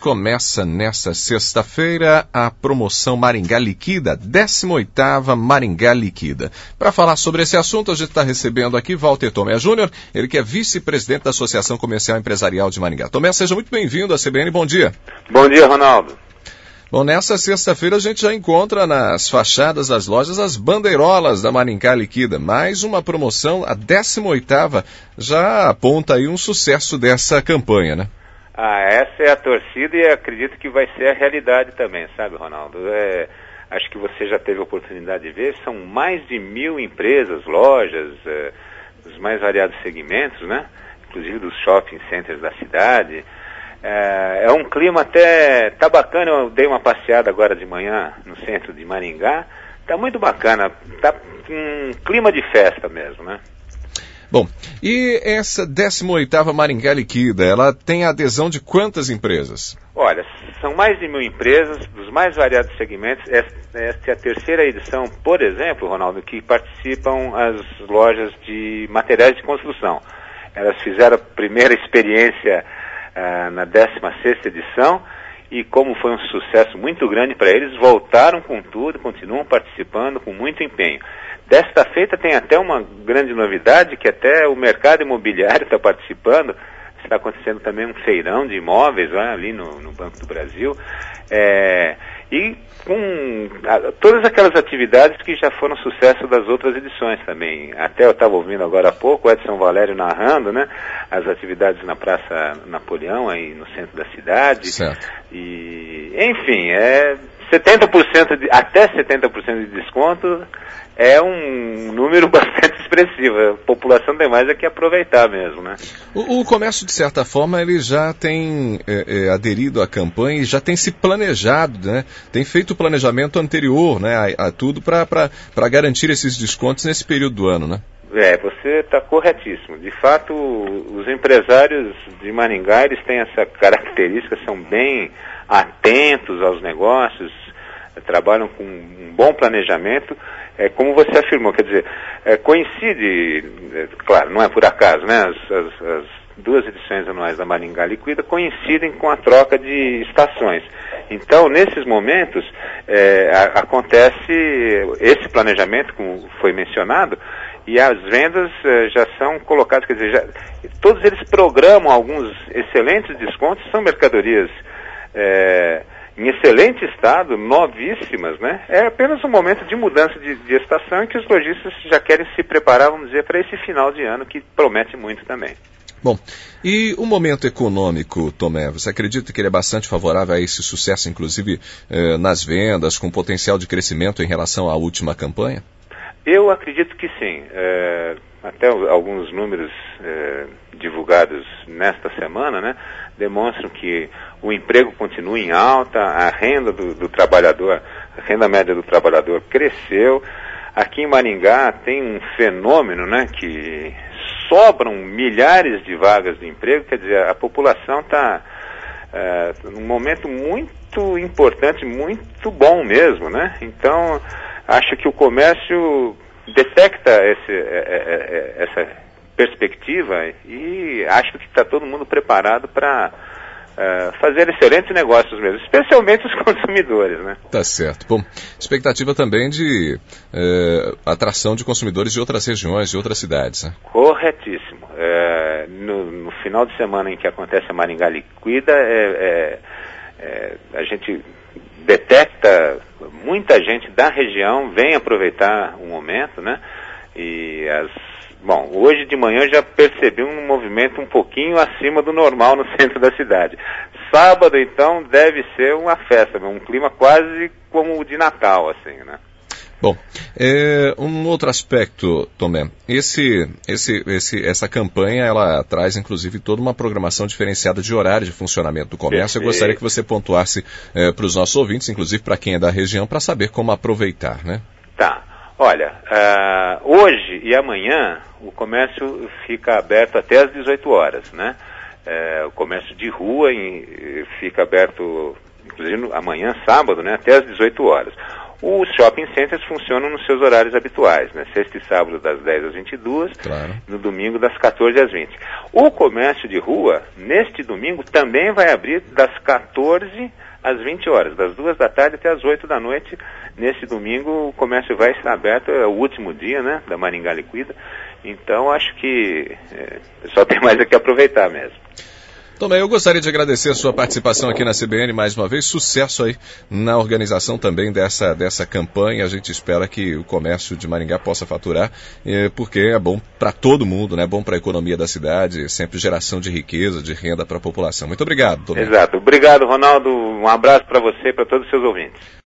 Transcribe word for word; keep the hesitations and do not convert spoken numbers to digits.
Começa nesta sexta-feira a promoção Maringá Liquida, décima oitava Maringá Liquida. Para falar sobre esse assunto, a gente está recebendo aqui Walter Tomé Júnior, ele que é vice-presidente da Associação Comercial Empresarial de Maringá. Tomé, seja muito bem-vindo à C B N, bom dia. Bom dia, Ronaldo. Bom, nessa sexta-feira a gente já encontra nas fachadas das lojas as bandeirolas da Maringá Liquida. Mais uma promoção, a décima oitava, já aponta aí um sucesso dessa campanha, né? Ah, essa é a torcida e acredito que vai ser a realidade também, sabe, Ronaldo? É, acho que você já teve a oportunidade de ver, são mais de mil empresas, lojas, é, dos mais variados segmentos, né? Inclusive dos shopping centers da cidade. É, é um clima até, tá bacana, eu dei uma passeada agora de manhã no centro de Maringá, tá muito bacana, tá um clima de festa mesmo, né? Bom, e essa décima oitava Maringá Liquida, ela tem adesão de quantas empresas? Olha, são mais de mil empresas, dos mais variados segmentos. Esta, esta é a terceira edição, por exemplo, Ronaldo, que participam as lojas de materiais de construção. Elas fizeram a primeira experiência uh, na décima sexta edição e como foi um sucesso muito grande para eles, voltaram com tudo, continuam participando com muito empenho. Desta feita tem até uma grande novidade, que até o mercado imobiliário está participando. Está acontecendo também um feirão de imóveis lá, ali no, no Banco do Brasil. É, e com a, todas aquelas atividades que já foram sucesso das outras edições também. Até eu estava ouvindo agora há pouco o Edson Valério narrando, né, as atividades na Praça Napoleão, aí no centro da cidade. Certo. E, enfim, é setenta por cento de, até setenta por cento de desconto. É um número bastante expressivo. A população tem mais é que aproveitar mesmo, né? O, o comércio, de certa forma, ele já tem é, é, aderido à campanha e já tem se planejado, né? Tem feito o planejamento anterior, né, a, a tudo para garantir esses descontos nesse período do ano, né? É, você está corretíssimo. De fato, os empresários de Maringá, eles têm essa característica, são bem atentos aos negócios, trabalham com um bom planejamento. É, como você afirmou, quer dizer, é, coincide, é, claro, não é por acaso, né? As, as, as duas edições anuais da Maringá Liquida coincidem com a troca de estações. Então, nesses momentos, é, a, acontece esse planejamento, como foi mencionado, e as vendas é, já são colocadas, quer dizer, já, todos eles programam alguns excelentes descontos, são mercadorias é, em excelente estado, novíssimas, né? É apenas um momento de mudança de, de estação em que os lojistas já querem se preparar, vamos dizer, para esse final de ano que promete muito também. Bom, e o momento econômico, Tomé, você acredita que ele é bastante favorável a esse sucesso, inclusive eh, nas vendas, com potencial de crescimento em relação à última campanha? Eu acredito que sim. É, até alguns números é, divulgados nesta semana, né, demonstram que o emprego continua em alta, a renda do, do trabalhador, a renda média do trabalhador cresceu. Aqui em Maringá tem um fenômeno, né, que sobram milhares de vagas de emprego, quer dizer, a população está é, num momento muito importante, muito bom mesmo, né? Então, acho que o comércio detecta esse, essa perspectiva e acho que está todo mundo preparado para uh, fazer excelentes negócios mesmo, especialmente os consumidores, né? Tá certo. Bom, expectativa também de uh, atração de consumidores de outras regiões, de outras cidades, né? Corretíssimo. Uh, no, no final de semana em que acontece a Maringá Liquida, é, é, é, a gente detecta muita gente da região vem aproveitar o momento, né? E as, bom, hoje de manhã eu já percebi um movimento um pouquinho acima do normal no centro da cidade. Sábado, então, deve ser uma festa, um clima quase como o de Natal, assim, né? Bom, é, um outro aspecto, Tomé, esse, esse, esse, essa campanha, ela traz, inclusive, toda uma programação diferenciada de horário de funcionamento do comércio. Perfeito. Eu gostaria que você pontuasse é, para os nossos ouvintes, inclusive para quem é da região, para saber como aproveitar, né? Tá. Olha, uh, hoje e amanhã o comércio fica aberto até às dezoito horas, né? Uh, o comércio de rua em, fica aberto, inclusive amanhã, sábado, né? Até às dezoito horas. Os shopping centers funcionam nos seus horários habituais, né? Sexta e sábado das dez às vinte e duas, claro. No domingo das quatorze às vinte. O comércio de rua, neste domingo, também vai abrir das quatorze às vinte horas, das duas da tarde até as oito da noite. Nesse domingo o comércio vai estar aberto, é o último dia, né, da Maringá Liquida. Então acho que é, só tem mais aqui aproveitar mesmo. Tomé, eu gostaria de agradecer a sua participação aqui na C B N mais uma vez. Sucesso aí na organização também dessa, dessa campanha. A gente espera que o comércio de Maringá possa faturar, eh, porque é bom para todo mundo, né? Bom para a economia da cidade, sempre geração de riqueza, de renda para a população. Muito obrigado, Tomé. Exato. Obrigado, Ronaldo. Um abraço para você e para todos os seus ouvintes.